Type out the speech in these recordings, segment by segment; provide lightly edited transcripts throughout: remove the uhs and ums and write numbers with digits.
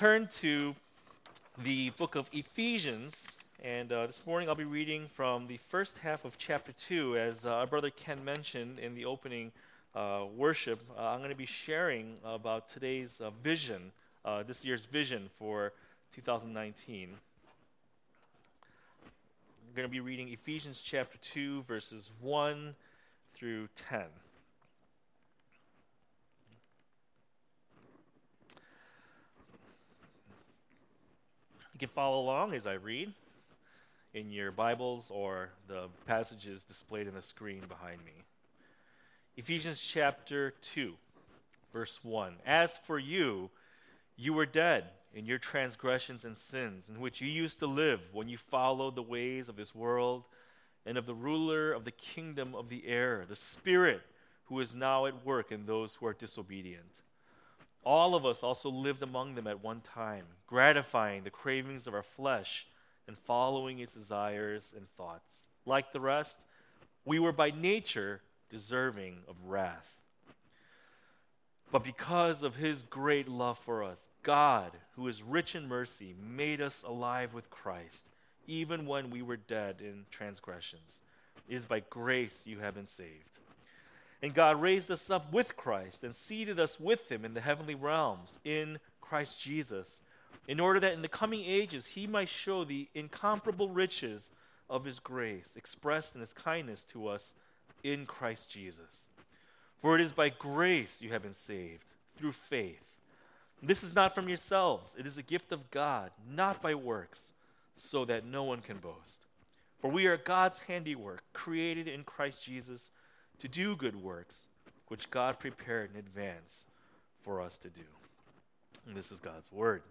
turn to the book of Ephesians, and this morning I'll be reading from the first half of chapter 2. As our brother Ken mentioned in the opening worship, I'm going to be sharing about today's vision, this year's vision for 2019. I'm going to be reading Ephesians chapter 2, verses 1 through 10. You can follow along as I read in your Bibles or the passages displayed on the screen behind me. Ephesians chapter 2, verse 1. As for you, you were dead in your transgressions and sins, in which you used to live when you followed the ways of this world and of the ruler of the kingdom of the air, the Spirit who is now at work in those who are disobedient. All of us also lived among them at one time, gratifying the cravings of our flesh and following its desires and thoughts. Like the rest, we were by nature deserving of wrath. But because of his great love for us, God, who is rich in mercy, made us alive with Christ, even when we were dead in transgressions. It is by grace you have been saved. And God raised us up with Christ and seated us with him in the heavenly realms in Christ Jesus, in order that in the coming ages he might show the incomparable riches of his grace expressed in his kindness to us in Christ Jesus. For it is by grace you have been saved, through faith. This is not from yourselves, it is a gift of God, not by works, so that no one can boast. For we are God's handiwork, created in Christ Jesus to do good works, which God prepared in advance for us to do. And this is God's word.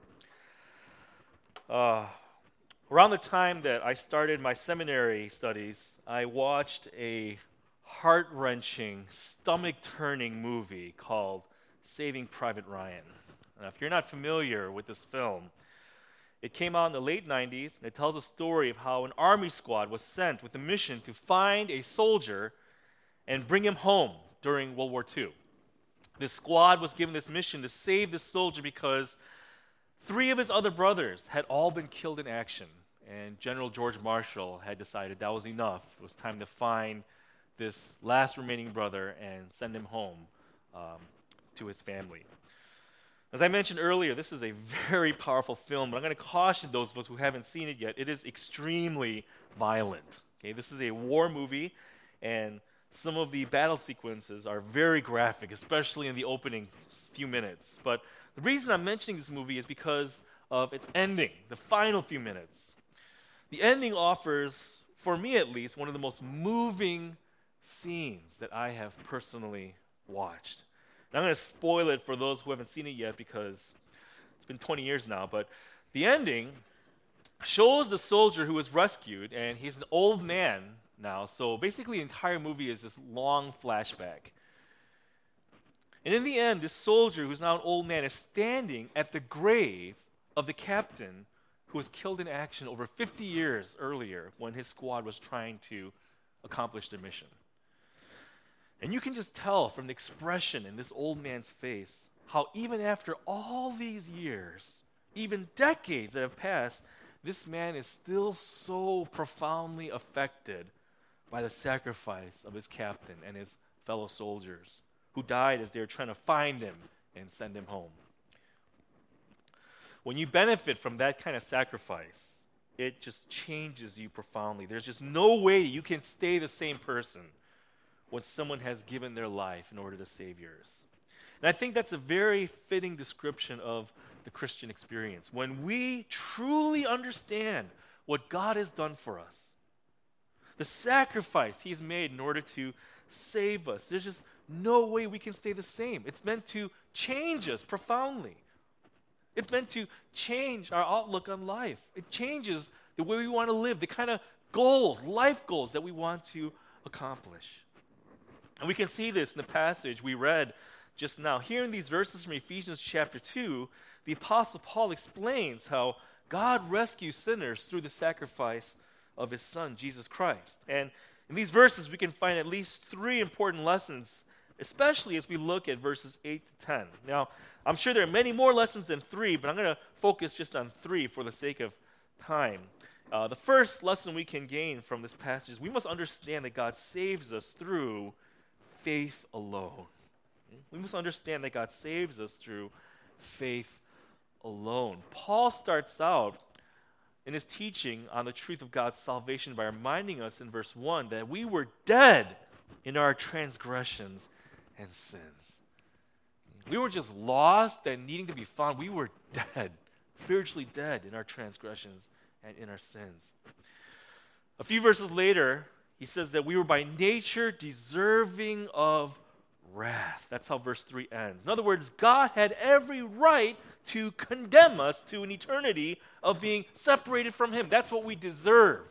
Around the time that I started my seminary studies, I watched a heart-wrenching, stomach-turning movie called Saving Private Ryan. Now, if you're not familiar with this film, it came out in the late 90s, and it tells a story of how an army squad was sent with a mission to find a soldier and bring him home during World War II. This squad was given this mission to save this soldier because 3 of his other brothers had all been killed in action, and General George Marshall had decided that was enough. It was time to find this last remaining brother and send him home to his family. As I mentioned earlier, this is a very powerful film, but I'm going to caution those of us who haven't seen it yet. It is extremely violent. Okay, this is a war movie, and some of the battle sequences are very graphic, especially in the opening few minutes. But the reason I'm mentioning this movie is because of its ending, the final few minutes. The ending offers, for me at least, one of the most moving scenes that I have personally watched. And I'm going to spoil it for those who haven't seen it yet because it's been 20 years now, but the ending shows the soldier who was rescued, and he's an old man now, so basically the entire movie is this long flashback. And in the end, this soldier, who's now an old man, is standing at the grave of the captain who was killed in action over 50 years earlier when his squad was trying to accomplish their mission. And you can just tell from the expression in this old man's face how even after all these years, even decades that have passed, this man is still so profoundly affected by the sacrifice of his captain and his fellow soldiers who died as they were trying to find him and send him home. When you benefit from that kind of sacrifice, it just changes you profoundly. There's just no way you can stay the same person when someone has given their life in order to save yours. And I think that's a very fitting description of the Christian experience. When we truly understand what God has done for us, the sacrifice he's made in order to save us, there's just no way we can stay the same. It's meant to change us profoundly. It's meant to change our outlook on life. It changes the way we want to live, the kind of goals, life goals that we want to accomplish. And we can see this in the passage we read just now. Here in these verses from Ephesians chapter 2, the Apostle Paul explains how God rescues sinners through the sacrifice of his Son, Jesus Christ. And in these verses, we can find at least 3 important lessons especially as we look at verses 8 to 10. Now, I'm sure there are many more lessons than 3, but I'm going to focus just on 3 for the sake of time. The first lesson we can gain from this passage is we must understand that God saves us through faith alone. We must understand that God saves us through faith alone. Paul starts out in his teaching on the truth of God's salvation by reminding us in verse 1 that we were dead in our transgressions and sins. We were just lost and needing to be found. We were dead, spiritually dead in our transgressions and in our sins. A few verses later, he says that we were by nature deserving of wrath. That's how verse 3 ends. In other words, God had every right to condemn us to an eternity of being separated from him. That's what we deserve.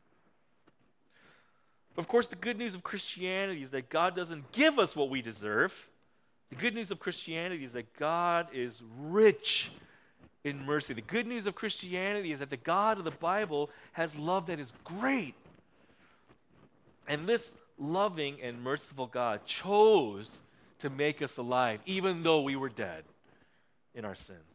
Of course, the good news of Christianity is that God doesn't give us what we deserve. The good news of Christianity is that God is rich in mercy. The good news of Christianity is that the God of the Bible has love that is great. And this loving and merciful God chose to make us alive, even though we were dead in our sins.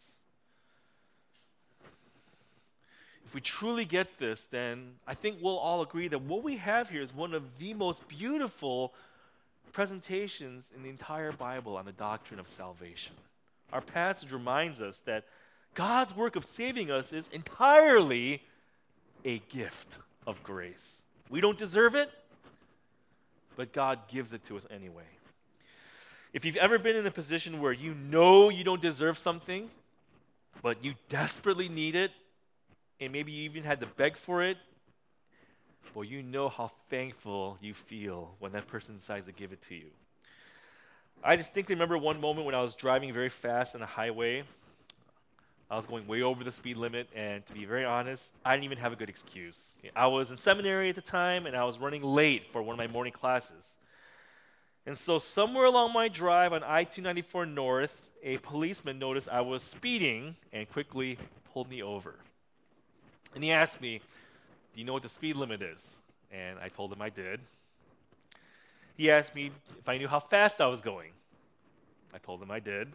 If we truly get this, then I think we'll all agree that what we have here is one of the most beautiful presentations in the entire Bible on the doctrine of salvation. Our passage reminds us that God's work of saving us is entirely a gift of grace. We don't deserve it, but God gives it to us anyway. If you've ever been in a position where you know you don't deserve something, but you desperately need it, and maybe you even had to beg for it, well, you know how thankful you feel when that person decides to give it to you. I distinctly remember one moment when I was driving very fast on a highway. I was going way over the speed limit, and to be very honest, I didn't even have a good excuse. I was in seminary at the time, and I was running late for one of my morning classes. And so somewhere along my drive on I-294 North, a policeman noticed I was speeding and quickly pulled me over. And he asked me, "Do you know what the speed limit is?" And I told him I did. He asked me if I knew how fast I was going. I told him I did.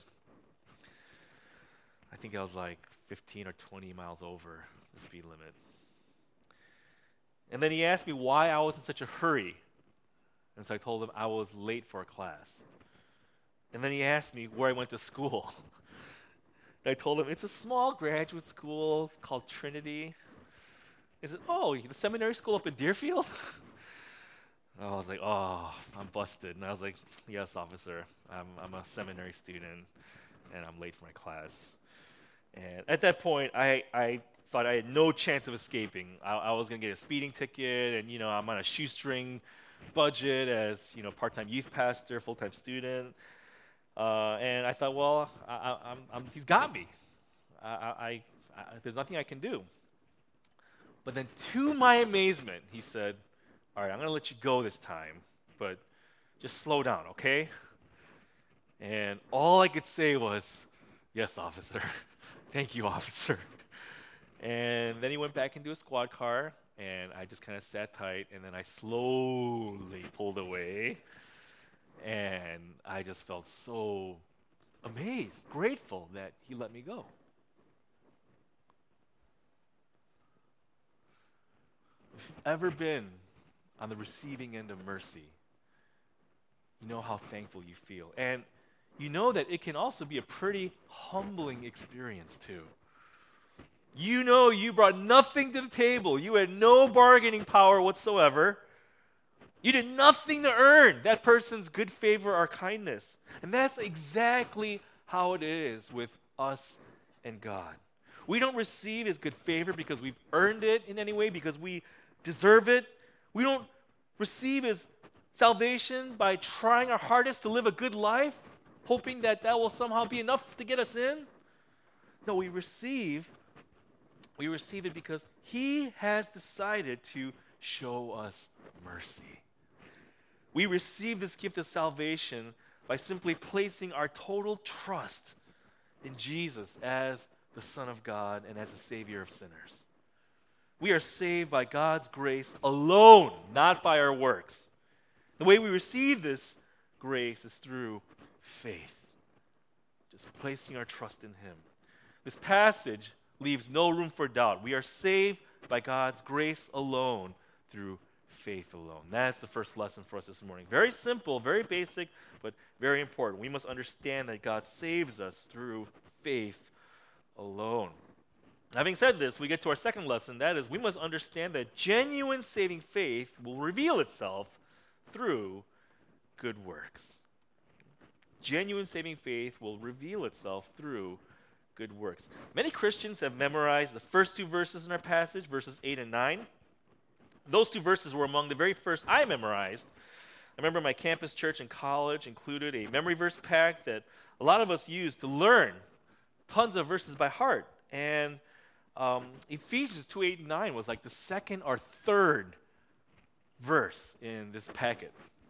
I think I was like 15 or 20 miles over the speed limit. And then he asked me why I was in such a hurry. And so I told him I was late for a class. And then he asked me where I went to school. And I told him it's a small graduate school called Trinity. He said, "Oh, the seminary school up in Deerfield?" I was like, "Oh, I'm busted." And I was like, "Yes, officer, I'm a seminary student, and I'm late for my class." And at that point, I thought I had no chance of escaping. I was going to get a speeding ticket, and, I'm on a shoestring budget as, part-time youth pastor, full-time student. And I thought, well, he's got me. There's nothing I can do. But then to my amazement, he said, "All right, I'm going to let you go this time, but just slow down, okay?" And all I could say was, "Yes, officer." "Thank you, officer." And then he went back into a squad car, and I just kind of sat tight, and then I slowly pulled away, and I just felt so amazed, grateful that he let me go. If you've ever been on the receiving end of mercy, you know how thankful you feel. And you know that it can also be a pretty humbling experience too. You know you brought nothing to the table. You had no bargaining power whatsoever. You did nothing to earn that person's good favor or kindness. And that's exactly how it is with us and God. We don't receive his good favor because we've earned it in any way, because we deserve it. We don't receive his salvation by trying our hardest to live a good life, hoping that will somehow be enough to get us in. No, we receive it because he has decided to show us mercy. We receive this gift of salvation by simply placing our total trust in Jesus as the Son of God and as the Savior of sinners. We are saved by God's grace alone, not by our works. The way we receive this grace is through faith. Just placing our trust in him. This passage leaves no room for doubt. We are saved by God's grace alone through faith alone. That's the first lesson for us this morning. Very simple, very basic, but very important. We must understand that God saves us through faith alone. Having said this, we get to our second lesson. That is, we must understand that genuine saving faith will reveal itself through good works. Genuine saving faith will reveal itself through good works. Many Christians have memorized the first two verses in our passage, verses 8 and 9. Those two verses were among the very first I memorized. I remember my campus church in college included a memory verse pack that a lot of us used to learn tons of verses by heart. And Ephesians 2, 8, and 9 was like the second or third verse in this packet.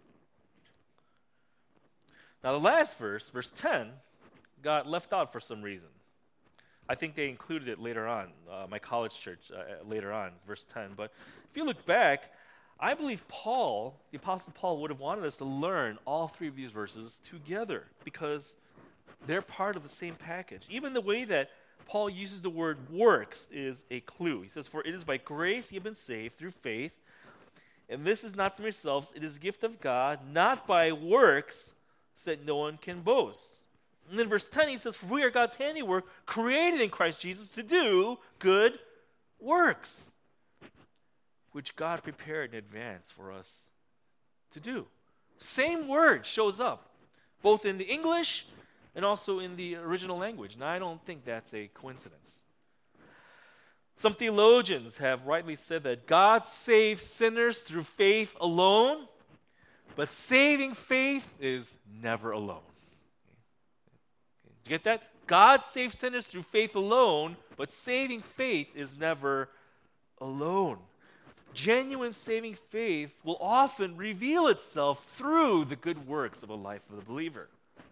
Now the last verse, verse 10, got left out for some reason. I think they included it later on, my college church later on, verse 10. But if you look back, I believe Paul, the Apostle Paul, would have wanted us to learn all three of these verses together because they're part of the same package. Even the way that Paul uses the word works is a clue. He says, "For it is by grace you have been saved through faith, and this is not from yourselves, it is a gift of God, not by works, so that no one can boast." And then verse 10, he says, "For we are God's handiwork, created in Christ Jesus to do good works, which God prepared in advance for us to do." Same word shows up, both in the English and also in the original language. And I don't think that's a coincidence. Some theologians have rightly said that God saves sinners through faith alone, but saving faith is never alone. You get that? God saves sinners through faith alone, but saving faith is never alone. Genuine saving faith will often reveal itself through the good works of a life of the believer.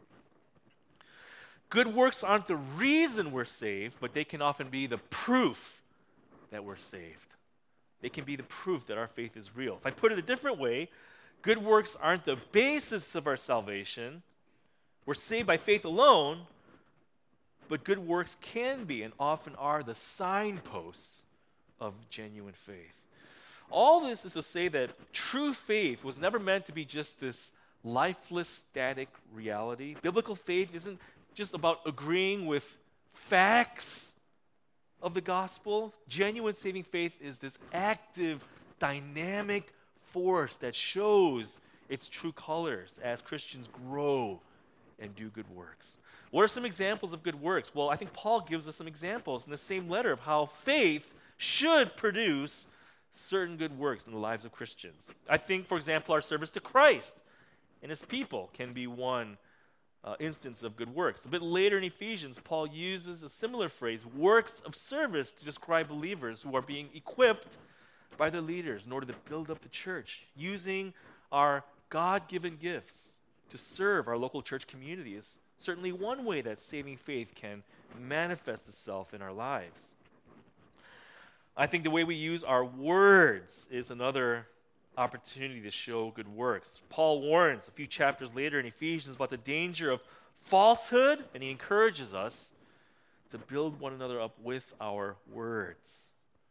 Good works aren't the reason we're saved, but they can often be the proof that we're saved. They can be the proof that our faith is real. If I put it a different way, good works aren't the basis of our salvation. We're saved by faith alone, but good works can be and often are the signposts of genuine faith. All this is to say that true faith was never meant to be just this lifeless, static reality. Biblical faith isn't just about agreeing with facts of the gospel. Genuine saving faith is this active, dynamic force that shows its true colors as Christians grow and do good works. What are some examples of good works? Well, I think Paul gives us some examples in the same letter of how faith should produce certain good works in the lives of Christians. I think, for example, our service to Christ and his people can be one instance of good works. A bit later in Ephesians, Paul uses a similar phrase, works of service, to describe believers who are being equipped by their leaders in order to build up the church, using our God-given gifts to serve our local church community is certainly one way that saving faith can manifest itself in our lives. I think the way we use our words is another opportunity to show good works. Paul warns a few chapters later in Ephesians about the danger of falsehood, and he encourages us to build one another up with our words.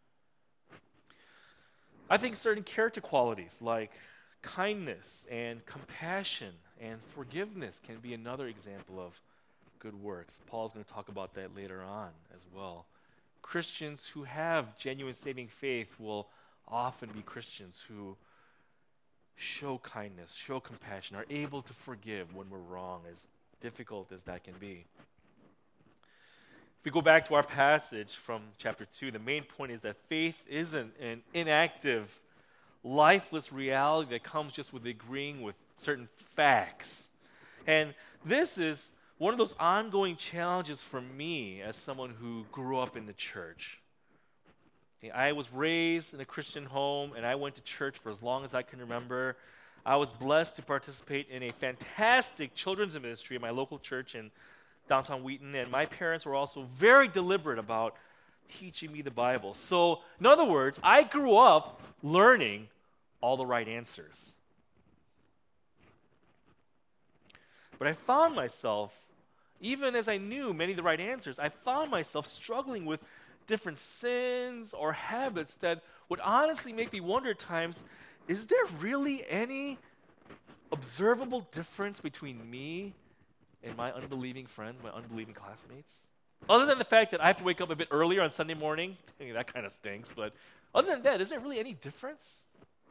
I think certain character qualities like kindness and compassion and forgiveness can be another example of good works. Paul's going to talk about that later on as well. Christians who have genuine saving faith will often be Christians who show kindness, show compassion, are able to forgive when we're wrong, as difficult as that can be. If we go back to our passage from chapter 2, the main point is that faith isn't an inactive, lifeless reality that comes just with agreeing with certain facts. And this is one of those ongoing challenges for me as someone who grew up in the church. I was raised in a Christian home, and I went to church for as long as I can remember. I was blessed to participate in a fantastic children's ministry at my local church in downtown Wheaton, and my parents were also very deliberate about teaching me the Bible. So, in other words, I grew up learning all the right answers. But I found myself, even as I knew many of the right answers, I found myself struggling with different sins or habits that would honestly make me wonder at times, is there really any observable difference between me and my unbelieving friends, my unbelieving classmates? Other than the fact that I have to wake up a bit earlier on Sunday morning, I mean, that kind of stinks, but other than that, is there really any difference?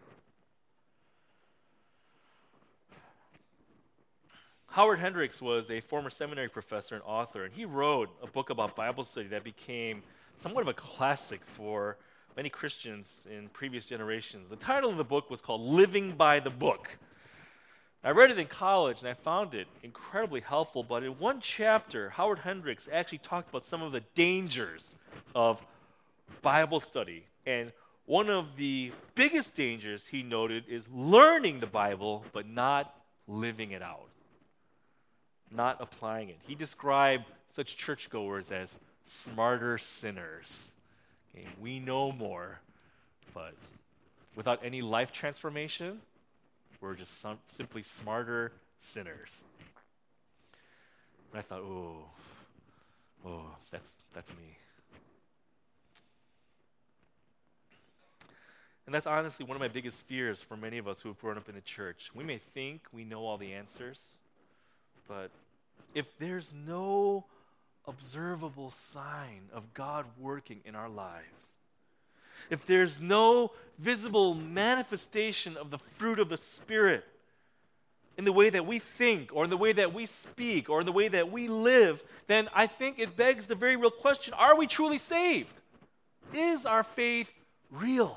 Howard Hendricks was a former seminary professor and author, and he wrote a book about Bible study that became somewhat of a classic for many Christians in previous generations. The title of the book was called Living by the Book. I read it in college, and I found it incredibly helpful, but in one chapter, Howard Hendricks actually talked about some of the dangers of Bible study. And one of the biggest dangers he noted is learning the Bible, but not living it out, not applying it. He described such churchgoers as smarter sinners. Okay, we know more, but without any life transformation, we're just simply smarter sinners. And I thought, that's me. And that's honestly one of my biggest fears for many of us who have grown up in the church. We may think we know all the answers, but if there's no observable sign of God working in our lives, if there's no visible manifestation of the fruit of the Spirit in the way that we think or in the way that we speak or in the way that we live, then I think it begs the very real question, are we truly saved? Is our faith real?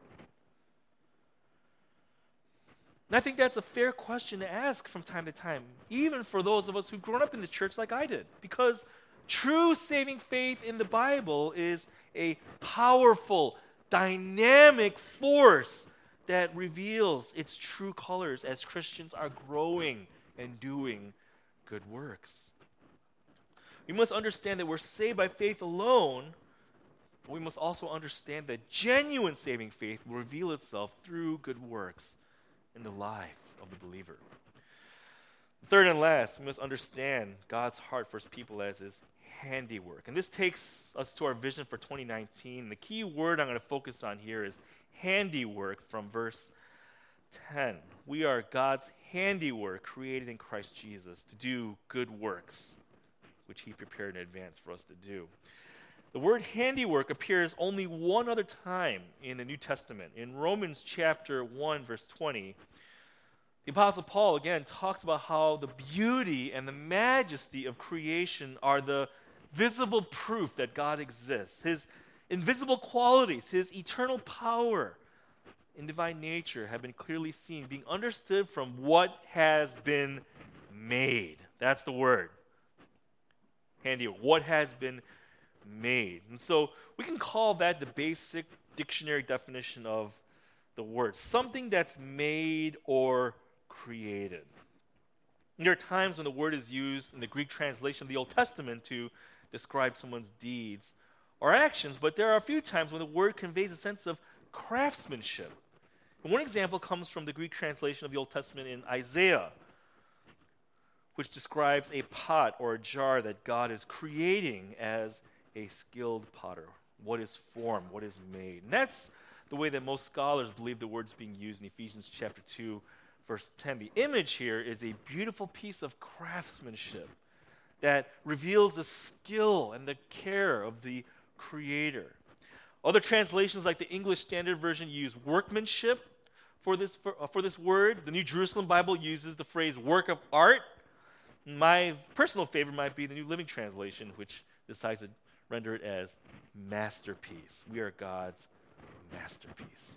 And I think that's a fair question to ask from time to time, even for those of us who've grown up in the church like I did, because true saving faith in the Bible is a powerful, dynamic force that reveals its true colors as Christians are growing and doing good works. We must understand that we're saved by faith alone, but we must also understand that genuine saving faith will reveal itself through good works in the life of the believer. Third and last, we must understand God's heart for his people as his handiwork. And this takes us to our vision for 2019. The key word I'm going to focus on here is handiwork from verse 10. We are God's handiwork created in Christ Jesus to do good works, which he prepared in advance for us to do. The word handiwork appears only one other time in the New Testament. In Romans chapter 1, verse 20, the Apostle Paul again talks about how the beauty and the majesty of creation are the visible proof that God exists. His invisible qualities, his eternal power and divine nature have been clearly seen, being understood from what has been made. That's the word. Handiwork. What has been made. And so we can call that the basic dictionary definition of the word. Something that's made or created. There are times when the word is used in the Greek translation of the Old Testament to describe someone's deeds or actions, but there are a few times when the word conveys a sense of craftsmanship. And one example comes from the Greek translation of the Old Testament in Isaiah, which describes a pot or a jar that God is creating as a skilled potter. What is formed, what is made. And that's the way that most scholars believe the word's being used in Ephesians chapter 2, verse 10. The image here is a beautiful piece of craftsmanship that reveals the skill and the care of the Creator. Other translations, like the English Standard Version, use workmanship for this word. The New Jerusalem Bible uses the phrase work of art. My personal favorite might be the New Living Translation, which decides to render it as masterpiece. We are God's masterpiece.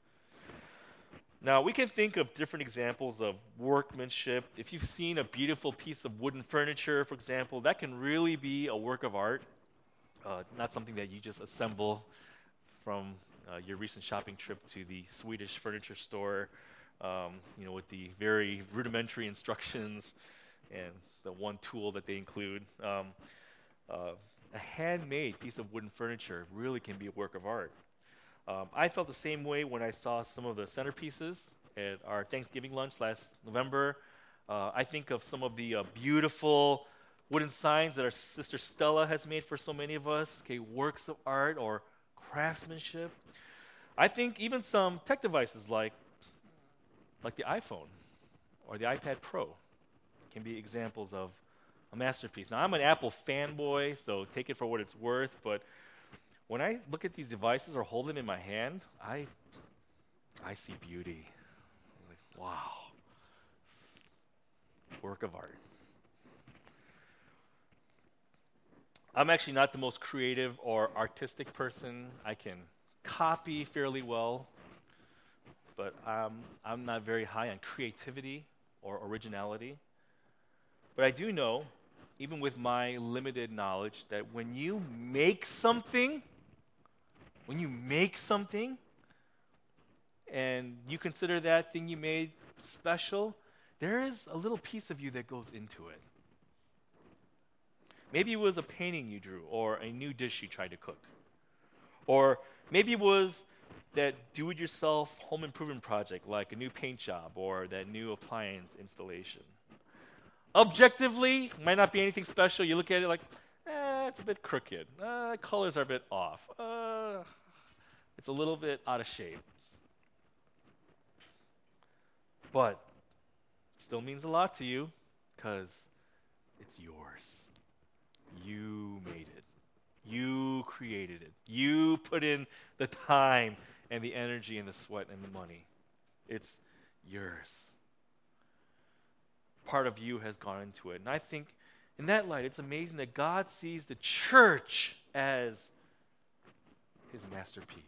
Now, we can think of different examples of workmanship. If you've seen a beautiful piece of wooden furniture, for example, that can really be a work of art, not something that you just assemble from your recent shopping trip to the Swedish furniture store, with the very rudimentary instructions and the one tool that they include. A handmade piece of wooden furniture really can be a work of art. I felt the same way when I saw some of the centerpieces at our Thanksgiving lunch last November. I think of some of the beautiful wooden signs that our sister Stella has made for so many of us, okay, works of art or craftsmanship. I think even some tech devices like the iPhone or the iPad Pro can be examples of a masterpiece. Now, I'm an Apple fanboy, so take it for what it's worth, but when I look at these devices or hold them in my hand, I see beauty. I'm like, wow, work of art. I'm actually not the most creative or artistic person. I can copy fairly well, but I'm not very high on creativity or originality. But I do know, even with my limited knowledge, that when you make something, and you consider that thing you made special, there is a little piece of you that goes into it. Maybe it was a painting you drew, or a new dish you tried to cook. Or maybe it was that do-it-yourself home improvement project, like a new paint job or that new appliance installation. Objectively, might not be anything special. You look at it like, it's a bit crooked. Colors are a bit off. It's a little bit out of shape. But it still means a lot to you because it's yours. You made it. You created it. You put in the time and the energy and the sweat and the money. It's yours. Part of you has gone into it. And I think in that light, it's amazing that God sees the church as his masterpiece.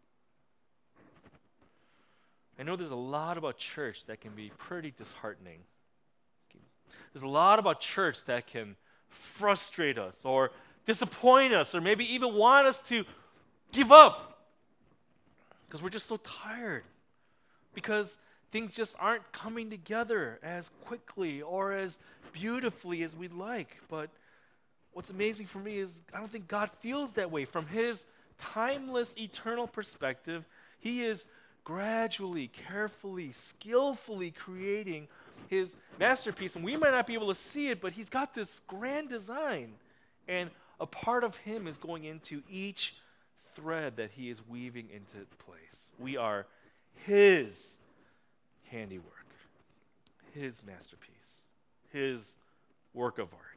I know there's a lot about church that can be pretty disheartening. There's a lot about church that can frustrate us or disappoint us or maybe even want us to give up because we're just so tired, because things just aren't coming together as quickly or as beautifully as we'd like. But what's amazing for me is I don't think God feels that way. From his timeless, eternal perspective, he is gradually, carefully, skillfully creating his masterpiece. And we might not be able to see it, but he's got this grand design. And a part of him is going into each thread that he is weaving into place. We are his handiwork, his masterpiece, his work of art,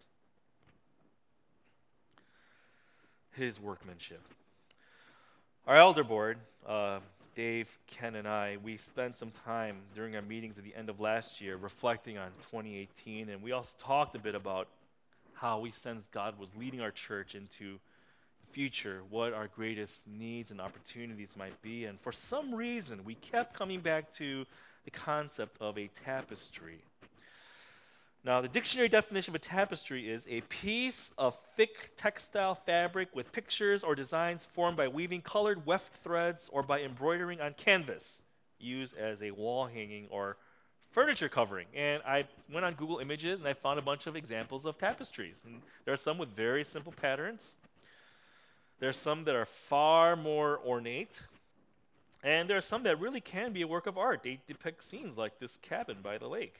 his workmanship. Our elder board, Dave, Ken, and I, we spent some time during our meetings at the end of last year reflecting on 2018, and we also talked a bit about how we sensed God was leading our church into the future, what our greatest needs and opportunities might be. And for some reason, we kept coming back to the concept of a tapestry. Now, the dictionary definition of a tapestry is a piece of thick textile fabric with pictures or designs formed by weaving colored weft threads or by embroidering on canvas, used as a wall hanging or furniture covering. And I went on Google Images and I found a bunch of examples of tapestries. And there are some with very simple patterns. There are some that are far more ornate. And there are some that really can be a work of art. They depict scenes like this cabin by the lake.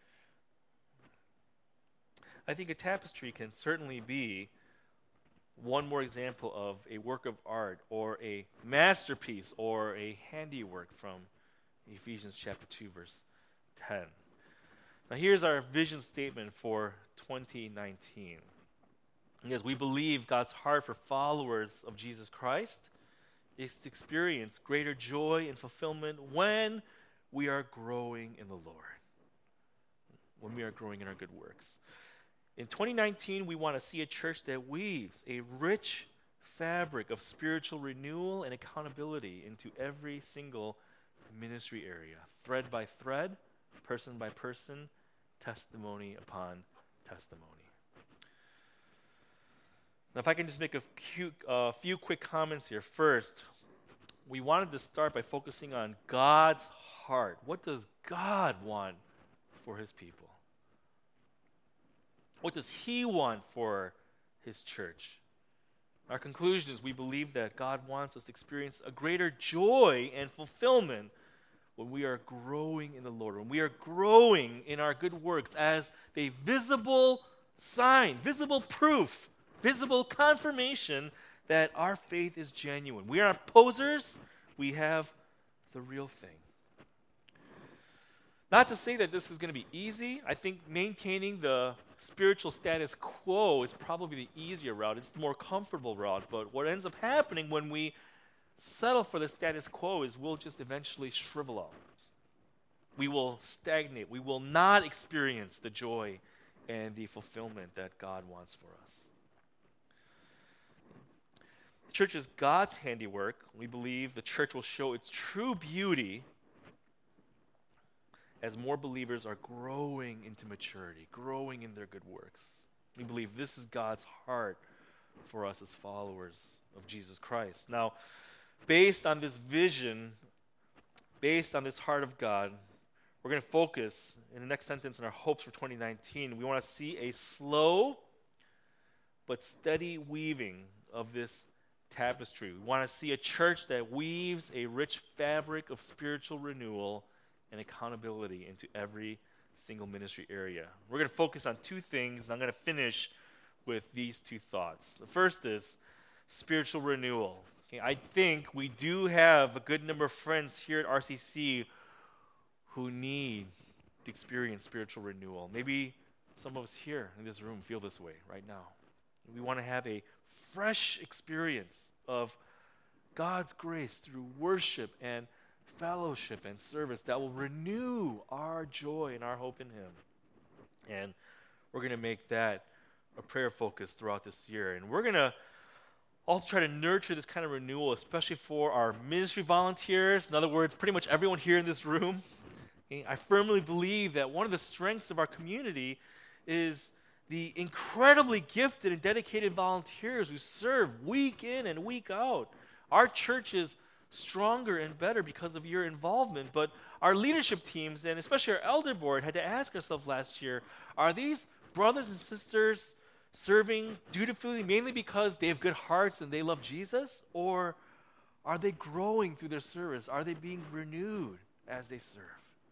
I think a tapestry can certainly be one more example of a work of art or a masterpiece or a handiwork from Ephesians chapter 2, verse 10. Now here's our vision statement for 2019. Because we believe God's heart for followers of Jesus Christ is to experience greater joy and fulfillment when we are growing in the Lord, when we are growing in our good works. In 2019, we want to see a church that weaves a rich fabric of spiritual renewal and accountability into every single ministry area, thread by thread, person by person, testimony upon testimony. Now, if I can just make a few quick comments here. First, we wanted to start by focusing on God's heart. What does God want for his people? What does he want for his church? Our conclusion is we believe that God wants us to experience a greater joy and fulfillment when we are growing in the Lord, when we are growing in our good works as a visible sign, visible proof, visible confirmation that our faith is genuine. We are not posers, we have the real thing. Not to say that this is going to be easy. I think maintaining the spiritual status quo is probably the easier route. It's the more comfortable route. But what ends up happening when we settle for the status quo is we'll just eventually shrivel up. We will stagnate. We will not experience the joy and the fulfillment that God wants for us. The church is God's handiwork. We believe the church will show its true beauty as more believers are growing into maturity, growing in their good works. We believe this is God's heart for us as followers of Jesus Christ. Now, based on this vision, based on this heart of God, we're going to focus in the next sentence on our hopes for 2019. We want to see a slow but steady weaving of this tapestry. We want to see a church that weaves a rich fabric of spiritual renewal and accountability into every single ministry area. We're going to focus on two things, and I'm going to finish with these two thoughts. The first is spiritual renewal. Okay, I think we do have a good number of friends here at RCC who need to experience spiritual renewal. Maybe some of us here in this room feel this way right now. We want to have a fresh experience of God's grace through worship and fellowship and service that will renew our joy and our hope in Him. And we're going to make that a prayer focus throughout this year. And we're going to also try to nurture this kind of renewal, especially for our ministry volunteers. In other words, pretty much everyone here in this room. Okay, I firmly believe that one of the strengths of our community is the incredibly gifted and dedicated volunteers who serve week in and week out. Our church is stronger and better because of your involvement, but our leadership teams, and especially our elder board, had to ask ourselves last year, are these brothers and sisters serving dutifully mainly because they have good hearts and they love Jesus, or are they growing through their service? Are they being renewed as they serve?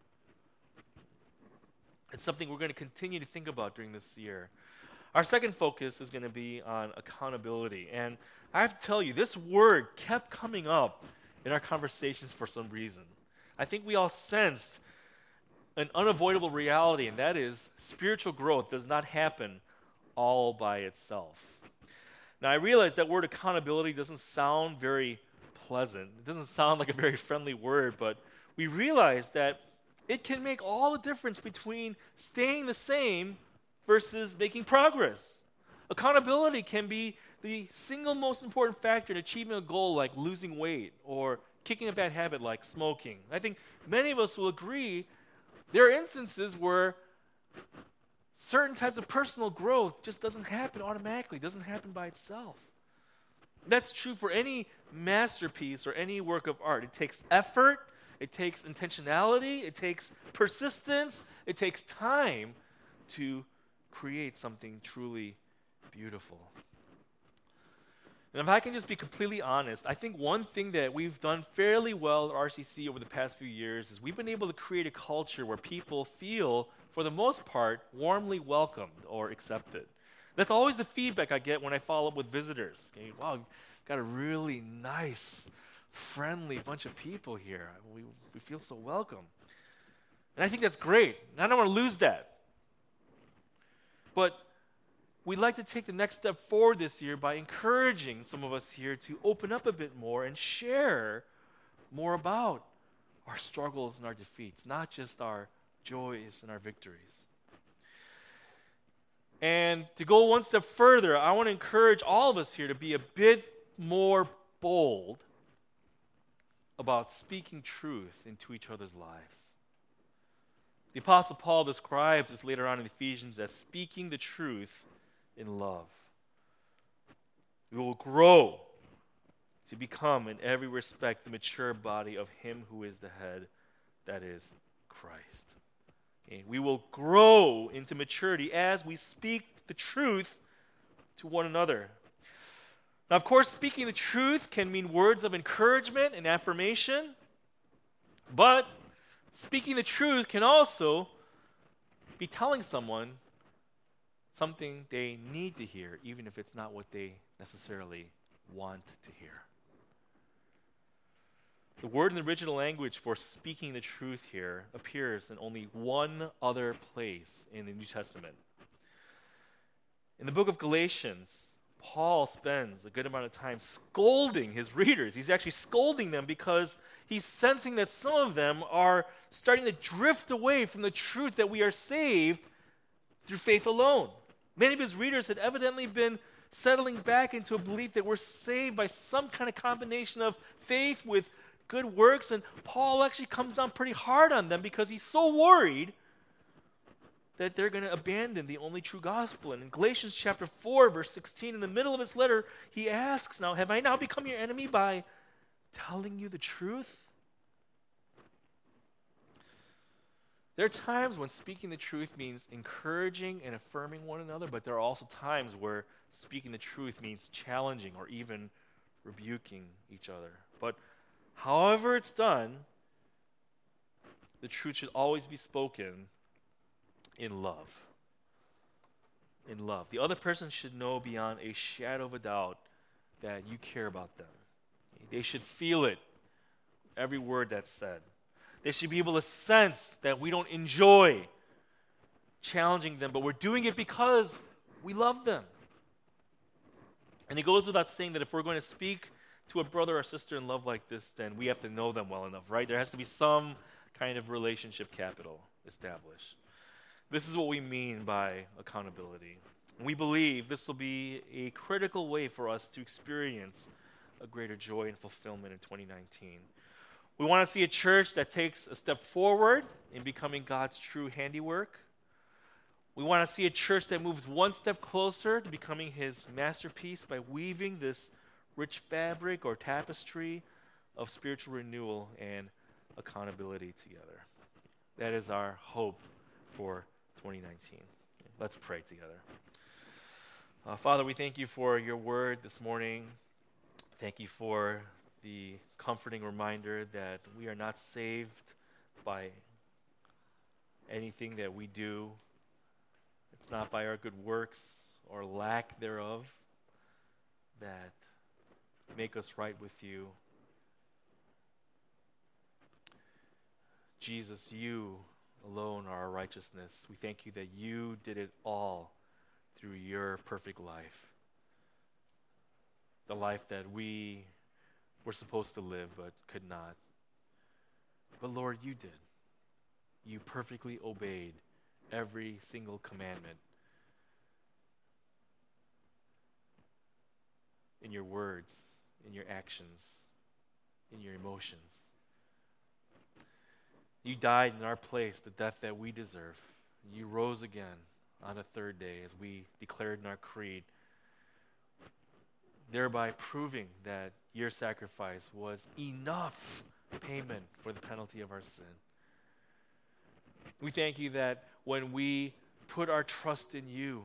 It's something we're going to continue to think about during this year. Our second focus is going to be on accountability, and I have to tell you, this word kept coming up in our conversations for some reason. I think we all sensed an unavoidable reality, and that is spiritual growth does not happen all by itself. Now, I realize that word accountability doesn't sound very pleasant. It doesn't sound like a very friendly word, but we realize that it can make all the difference between staying the same versus making progress. Accountability can be the single most important factor in achieving a goal like losing weight or kicking a bad habit like smoking. I think many of us will agree there are instances where certain types of personal growth just doesn't happen automatically, doesn't happen by itself. That's true for any masterpiece or any work of art. It takes effort, it takes intentionality, it takes persistence, it takes time to create something truly beautiful. And if I can just be completely honest, I think one thing that we've done fairly well at RCC over the past few years is we've been able to create a culture where people feel, for the most part, warmly welcomed or accepted. That's always the feedback I get when I follow up with visitors. Okay, wow, you've got a really nice, friendly bunch of people here. We feel so welcome. And I think that's great. And I don't want to lose that. But we'd like to take the next step forward this year by encouraging some of us here to open up a bit more and share more about our struggles and our defeats, not just our joys and our victories. And to go one step further, I want to encourage all of us here to be a bit more bold about speaking truth into each other's lives. The Apostle Paul describes this later on in Ephesians as speaking the truth in love. We will grow to become, in every respect, the mature body of Him who is the head, that is Christ. Okay? We will grow into maturity as we speak the truth to one another. Now, of course, speaking the truth can mean words of encouragement and affirmation, but Speaking the truth can also be telling someone something they need to hear, even if it's not what they necessarily want to hear. The word in the original language for speaking the truth here appears in only one other place in the New Testament. In the book of Galatians, Paul spends a good amount of time scolding his readers. He's actually scolding them because he's sensing that some of them are starting to drift away from the truth that we are saved through faith alone. Many of his readers had evidently been settling back into a belief that we're saved by some kind of combination of faith with good works, and Paul actually comes down pretty hard on them because he's so worried that they're going to abandon the only true gospel. And in Galatians chapter 4, verse 16, in the middle of his letter, he asks, now, have I now become your enemy by telling you the truth? There are times when speaking the truth means encouraging and affirming one another, but there are also times where speaking the truth means challenging or even rebuking each other. But however it's done, the truth should always be spoken in love. In love. The other person should know beyond a shadow of a doubt that you care about them. They should feel it, every word that's said. They should be able to sense that we don't enjoy challenging them, but we're doing it because we love them. And it goes without saying that if we're going to speak to a brother or sister in love like this, then we have to know them well enough, right? There has to be some kind of relationship capital established. This is what we mean by accountability. We believe this will be a critical way for us to experience a greater joy and fulfillment in 2019. We want to see a church that takes a step forward in becoming God's true handiwork. We want to see a church that moves one step closer to becoming his masterpiece by weaving this rich fabric or tapestry of spiritual renewal and accountability together. That is our hope for 2019. Let's pray together. Father, we thank you for your word this morning. Thank you for the comforting reminder that we are not saved by anything that we do. It's not by our good works or lack thereof that make us right with you. Jesus, you alone are our righteousness. We thank you that you did it all through your perfect life. The life that we were supposed to live but could not. But Lord, you did. You perfectly obeyed every single commandment in your words, in your actions, in your emotions. You died in our place, the death that we deserve. You rose again on a third day, as we declared in our creed, thereby proving that your sacrifice was enough payment for the penalty of our sin. We thank you that when we put our trust in you,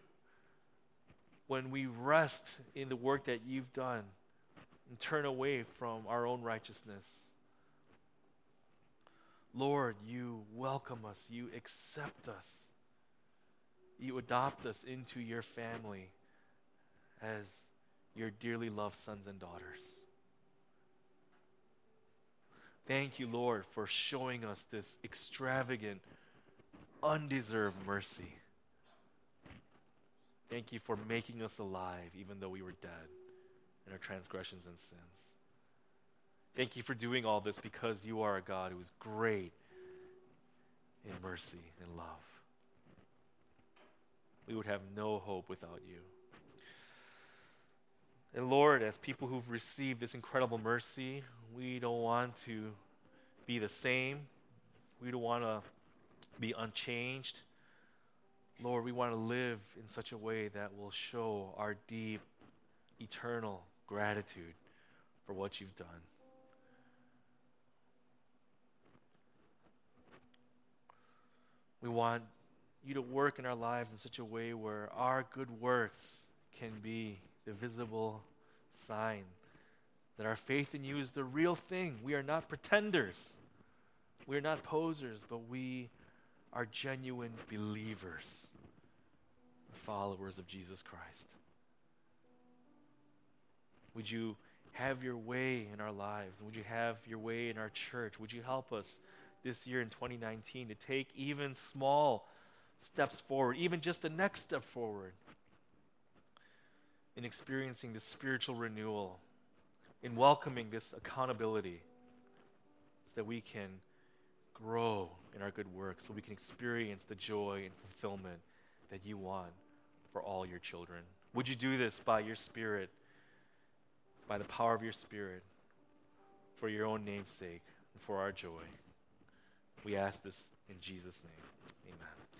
when we rest in the work that you've done and turn away from our own righteousness, Lord, you welcome us, you accept us, you adopt us into your family as your dearly loved sons and daughters. Thank you, Lord, for showing us this extravagant, undeserved mercy. Thank you for making us alive even though we were dead in our transgressions and sins. Thank you for doing all this because you are a God who is great in mercy and love. We would have no hope without you. And Lord, as people who've received this incredible mercy, we don't want to be the same. We don't want to be unchanged. Lord, we want to live in such a way that will show our deep, eternal gratitude for what you've done. We want you to work in our lives in such a way where our good works can be the visible sign that our faith in you is the real thing. We are not pretenders. We're not posers, but we are genuine believers, followers of Jesus Christ. Would you have your way in our lives? Would you have your way in our church? Would you help us this year in 2019 to take even small steps forward, even just the next step forward in experiencing this spiritual renewal, in welcoming this accountability so that we can grow in our good works, so we can experience the joy and fulfillment that you want for all your children. Would you do this by your Spirit, by the power of your Spirit, for your own name's sake and for our joy? We ask this in Jesus' name. Amen.